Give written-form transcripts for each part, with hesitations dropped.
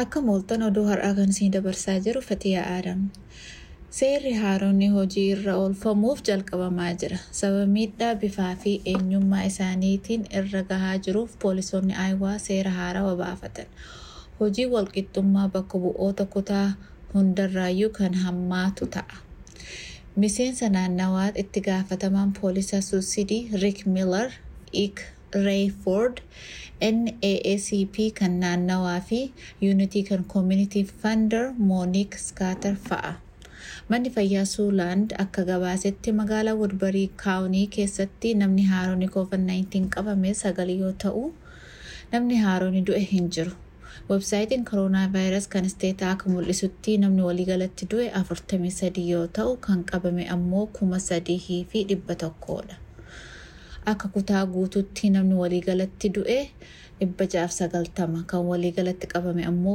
Akka mooltan oduu har'aa kan isin dabarsaa jiru Fatiyaa Aadam. Seerri haaronni hojii irra oolfamuuf jalqabamaa jira. Sababa miidhaa bifaa fi eenyummaa isaaniitiin irra gahaa jiruuf poolisoonni Ayiwaa seera haarawaa baafatan. Hojii walqixxummaa bakka bu'oota kutaa hundarraayyuu kan hammaatu ta'a. Miseensa naannawaa itti gaafatamaan poolisa Suusidii Rick Miller, Rayford, NAACP kan naannawaa fi Unity kan Community Funder Monique Scatter fa'a. Manni fayyaa Suuland akka gabaasetti magaalaa Woodbury County keessatti namni haaronni COVID-19 qabame 9 yoo ta'u, namni haaronni du'e hin jiru. Websaayitiin coronavirus kan isteetaa akka mul'isutti namni waliigalatti du'e 43 yoo ta'u, kan qabame ammoo 3,100dha. Akka kutaa guututti namni waliigalatti du'e 690, kan waliigalatti qabame ammoo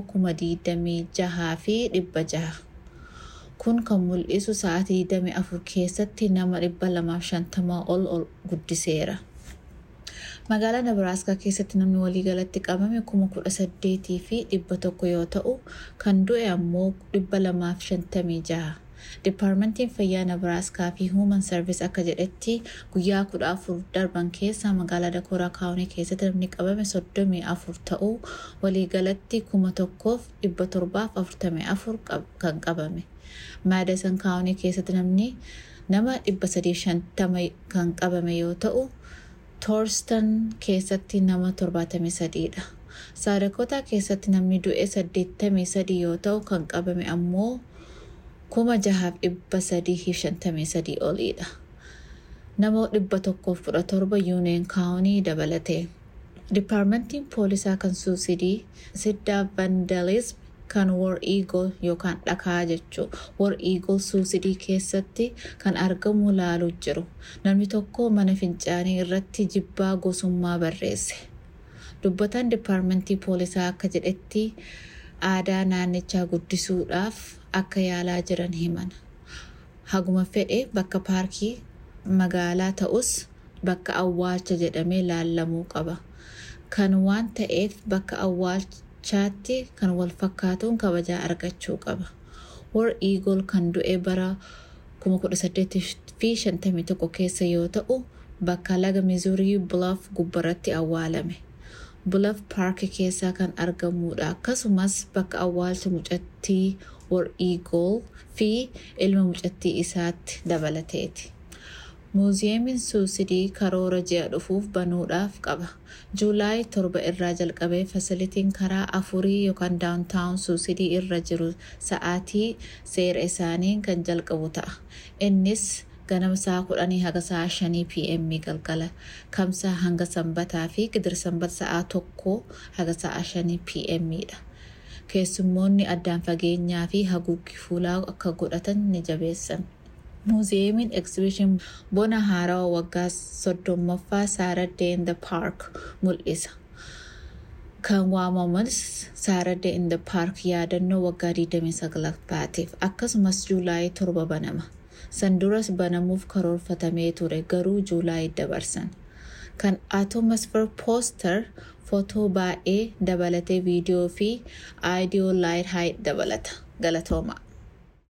26,600. Kun kan mul'isu sa'aatii 24 keessatti nama 250 ol guddiseera. Magaalaa Nebraska keessatti namni waliigalatti qabame 18,100 yoo ta'u, kan du'e ammoo 256. Departmentiin Fayyaa Nebraska fi Human Service akka jedhetti guyyaa 14 darban keessa magaalaa Dakota County keessatti namni qabame 34 ta'uu, waliigalatti 1,744 kan qabame. Madison County keessatti nama 350 kan qabame yoo ta'u, Thorston keessatti nama 73dha. South Dakota keessatti namni du'e 83 yoo ta'u, kan qabame ammoo 6,353 olidha. Nama 117 Union County dabalate. Departmentiin poolisaa kan Suusidii Sidda Vandalism kan War Eagle yookaan dhakaa jechuu War Eagle Suusidii keessatti kan argamu laaluu jiru. Namni tokko mana fincaanii irratti jibbaa gosummaa barreesse. Dubbataan departmentii poolisaa akka jedhetti aadaa naannichaa guddisuudhaaf akka yaalaa jiran himan. Haguma fedhe bakka paarkii magaalaa ta'us bakka awwaalcha jedhamee laallamuu qaba. Kan waan ta'eef bakka awwaalchaatti kan wal fakkaatuun kabajaa argachuu qaba. War Eagle kan du'e bara 1851 keessa yoo ta'u, bakka laga Missouri Bluff gubbaratti awwaalame. Bluff Park keessa kan argamudha. Akkasumas bakka awwaalcha mucattii War Eagle fi ilma mucattii isaatti dabalateeti. Muuziyeemiin Suusidii karoora ji'a dhufuuf banuudhaaf qaba. Juulaay 7 irraa jalqabee fasilitiin karaa 4 yookaan downtown Suusidii irra jiru sa'aatii seera isaaniin kan jalqabu ta'a. Innis ganama sa'a 10 haga sa'a 5 PM galgala, kamsaa hanga sanbataa fi gidir sanbata sa'a 1 haga sa'a 5 PM'dha. Keessummoonni addaan fageenyaa fi haguuggii fuulaa akka godhatan ni jabeessan. Muuziyeemiin Exhibition bona haarawaa waggaa 30ffaa Saturday in the Park mul'isa. Kan waamamus Saturday in the Park yaadannoo waggaa 29ffaatiif. Akkasumas Juulaay 7 banama. Sanduras banamuuf karoorfatamee ture garuu Juulaay dabarsan. Kan Atmosphere Poster footoo baay'ee dabalatee viidiyoo fi audio light height dabalata. Galatooma.